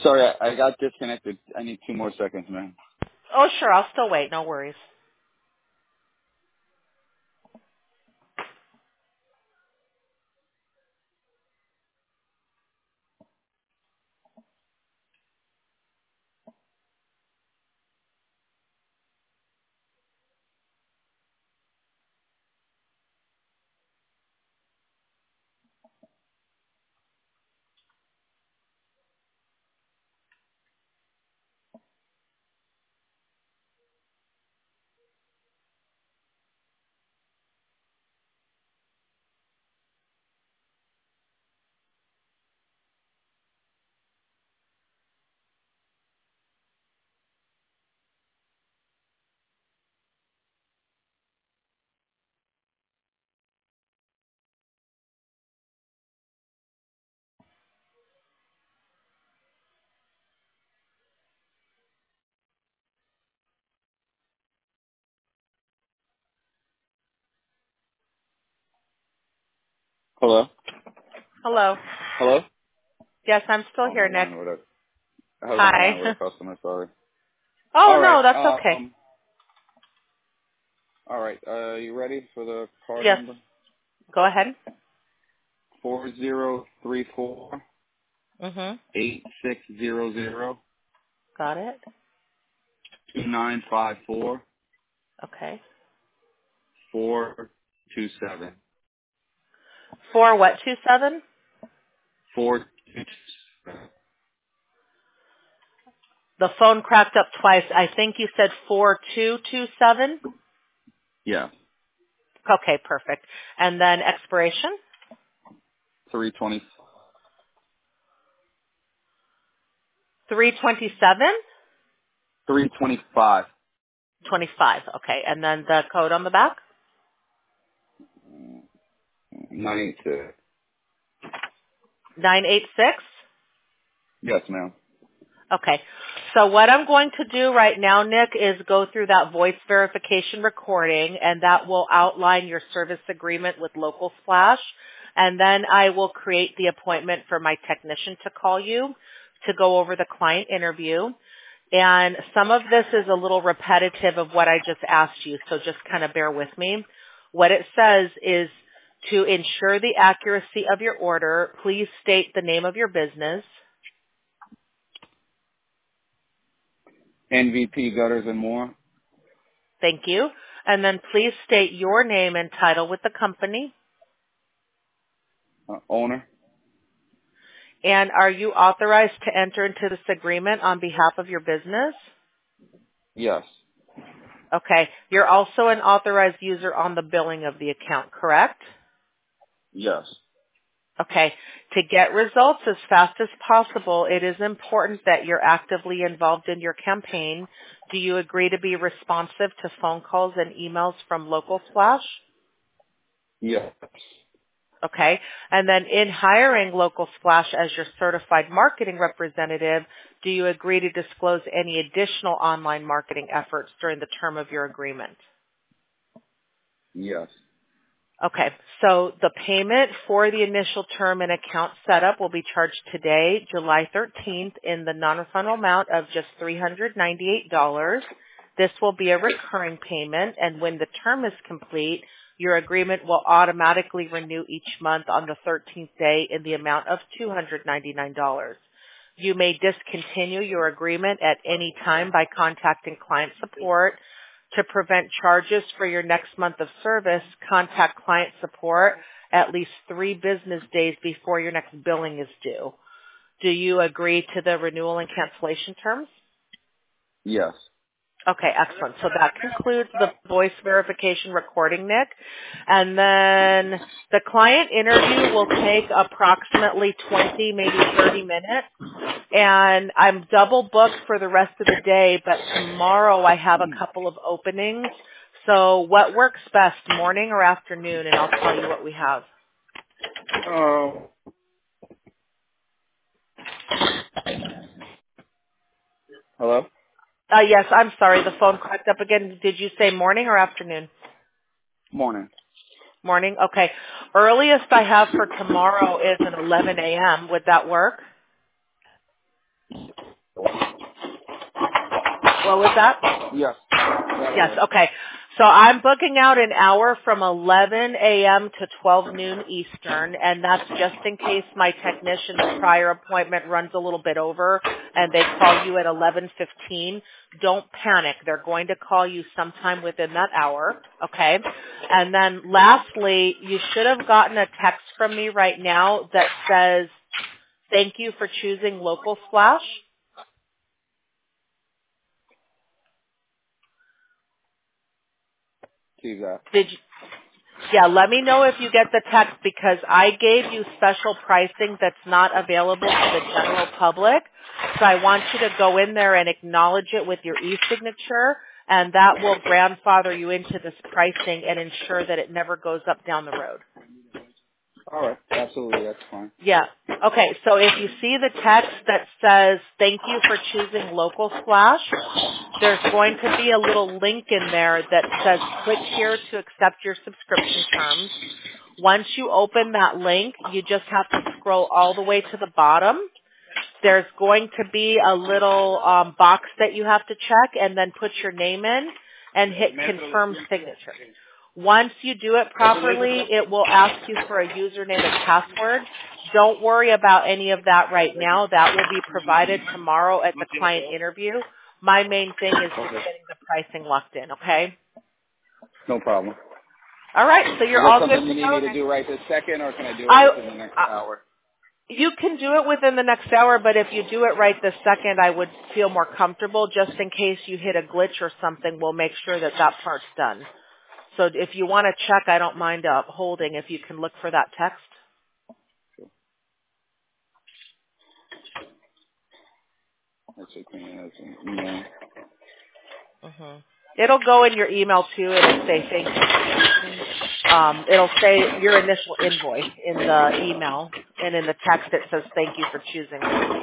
Sorry, I got disconnected. I need 2 more seconds, man. Oh, sure. I'll still wait. No worries. Hello? Hello. Hello? Yes, I'm still I was here, on the Nick. line with a, I was on the Hi. line with a customer, sorry. Oh, All right, no, that's okay. you ready for the card Yes. number? Go ahead. 4034 Mm-hmm. 8600 Got it. 2954 Okay. 427 For what, 27? 427. The phone cracked up twice. I think you said 4227. Yeah, Okay, perfect. And then expiration? 320. 327? 325. 25. Okay. And then the code on the back? 986. 986? Yes, ma'am. Okay. So what I'm going to do right now, Nick, is go through that voice verification recording, and that will outline your service agreement with Local Splash. And then I will create the appointment for my technician to call you to go over the client interview. And some of this is a little repetitive of what I just asked you, so just kind of bear with me. What it says is, to ensure the accuracy of your order, please state the name of your business. NVP Gutters and More. Thank you. And then please state your name and title with the company. Owner. And are you authorized to enter into this agreement on behalf of your business? Yes. Okay. You're also an authorized user on the billing of the account, correct? Yes. Okay. To get results as fast as possible, it is important that you're actively involved in your campaign. Do you agree to be responsive to phone calls and emails from Local Splash? Yes. Okay. And then in hiring Local Splash as your certified marketing representative, do you agree to disclose any additional online marketing efforts during the term of your agreement? Yes. Okay. So the payment for the initial term and account setup will be charged today, July 13th, in the non-refundable amount of just $398. This will be a recurring payment, and when the term is complete, your agreement will automatically renew each month on the 13th day in the amount of $299. You may discontinue your agreement at any time by contacting client support. To prevent charges for your next month of service, contact client support at least 3 business days before your next billing is due. Do you agree to the renewal and cancellation terms? Yes. Okay, excellent. So that concludes the voice verification recording, Nick. And then the client interview will take approximately 20, maybe 30 minutes. And I'm double booked for the rest of the day, but tomorrow I have a couple of openings. So what works best, morning or afternoon? And I'll tell you what we have. Oh. Hello? Yes, I'm sorry. The phone cracked up again. Did you say morning or afternoon? Morning. Morning? Okay. Earliest I have for tomorrow is at 11 a.m. Would that work? What was that? Yes. Yes, okay. So I'm booking out an hour from 11 a.m. to 12 noon Eastern, and that's just in case my technician's prior appointment runs a little bit over and they call you at 11:15. Don't panic. They're going to call you sometime within that hour, okay? And then lastly, you should have gotten a text from me right now that says, "Thank you for choosing Local Splash." See that. Did you? Yeah, let me know if you get the text because I gave you special pricing that's not available to the general public. So I want you to go in there and acknowledge it with your e-signature, and that will grandfather you into this pricing and ensure that it never goes up down the road. All right. Absolutely. That's fine. Yeah. Okay, so if you see the text that says, "Thank you for choosing Local Splash," there's going to be a little link in there that says, "Click here to accept your subscription terms." Once you open that link, you just have to scroll all the way to the bottom. There's going to be a little box that you have to check and then put your name in and hit confirm signature. Once you do it properly, it will ask you for a username and password. Don't worry about any of that right now. That will be provided tomorrow at the client interview. My main thing is just Okay. getting the pricing locked in, okay? No problem. All right, so Is you're that all good something to you need go me to then. do right this second, or can I do it I, within the next hour? You can do it within the next hour, but if you do it right this second, I would feel more comfortable. Just in case you hit a glitch or something, we'll make sure that that part's done. So if you want to check, I don't mind holding if you can look for that text. That's okay. That's an email. hmm It'll go in your email too. It'll say thank you for choosing. It'll say your initial invoice in the email, and in the text it says thank you for choosing.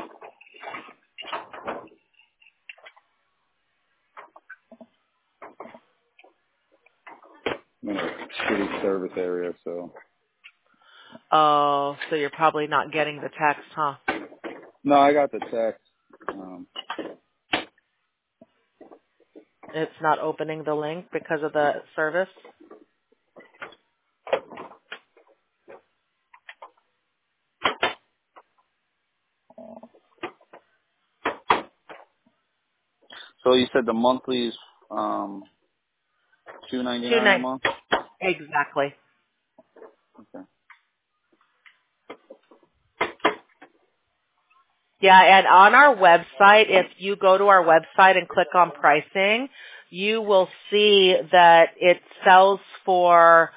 I'm in a shitty service area, so. Oh, so you're probably not getting the text, huh? No, I got the text. Um, It's not opening the link because of the service. so you said the monthly is $2.99 a 2.9. month. Exactly. Okay. Yeah, and on our website, if you go to our website and click on pricing, you will see that it sells for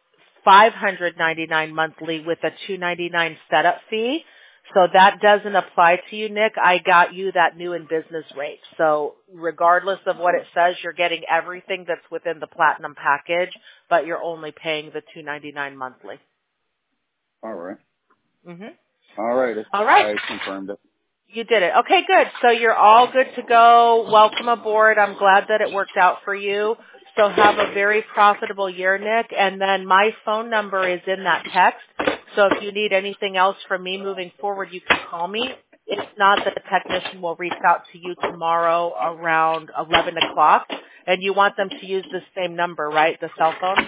$599 monthly with a $299 setup fee. So that doesn't apply to you, Nick. I got you that new in business rate. So regardless of what it says, you're getting everything that's within the platinum package, but you're only paying the $299 monthly. All right. Mhm. All right. All right. I confirmed it. You did it. Okay, good. So you're all good to go. Welcome aboard. I'm glad that it worked out for you. So have a very profitable year, Nick. And then my phone number is in that text. So if you need anything else from me moving forward, you can call me. If not, the technician will reach out to you tomorrow around 11 o'clock. And you want them to use the same number, right? The cell phone?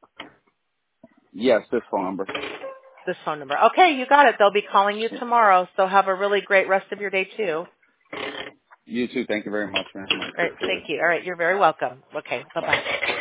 Yes, this phone number. This phone number. Okay, you got it. They'll be calling you tomorrow. So have a really great rest of your day, too. You too. Thank you very much, man. I All right. appreciate Thank it. you. All right. You're very welcome. Okay. Bye. Bye-bye.